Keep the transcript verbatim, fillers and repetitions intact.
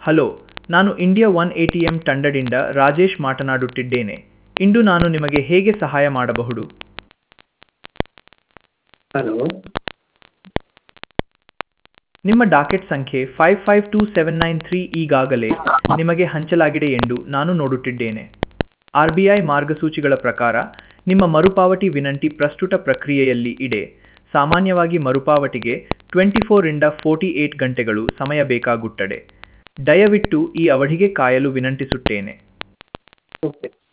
Hello, ನಾನು India one A T M ತಂಡದಿಂದ ರಾಜೇಶ್ ಮಾತನಾಡುತ್ತಿದ್ದೇನೆ. ಇಂದು ನಾನು ನಿಮಗೆ ಹೇಗೆ ಸಹಾಯ ಮಾಡಬಹುದು? ಹಲೋ. ನಿಮ್ಮ ಡಾಕೆಟ್ ಸಂಖ್ಯೆ five five two seven nine three ಈಗಾಗಲೇ ನಿಮಗೆ ಹಂಚಲಾಗಿದೆ ಎಂದು ನಾನು ನೋಡುತ್ತಿದ್ದೇನೆ. ಆರ್ ಬಿ ಐ ಮಾರ್ಗಸೂಚಿಗಳ ಪ್ರಕಾರ ನಿಮ್ಮ ಮರುಪಾವತಿ ವಿನಂತಿ ಪ್ರಸ್ತುತ ಪ್ರಕ್ರಿಯೆಯಲ್ಲಿ ಇದೆ. ಸಾಮಾನ್ಯವಾಗಿ ಮರುಪಾವತಿಗೆ ಟ್ವೆಂಟಿ ಫೋರ್ ಇಂದ ಫೋರ್ಟಿ ಏಟ್ ಗಂಟೆಗಳು ಸಮಯ ಬೇಕಾಗುತ್ತದೆ. ದಯವಿಟ್ಟು ಈ ಅವಧಿಗೆ ಕಾಯಲು ವಿನಂತಿಸುತ್ತೇನೆ. ಓಕೆ.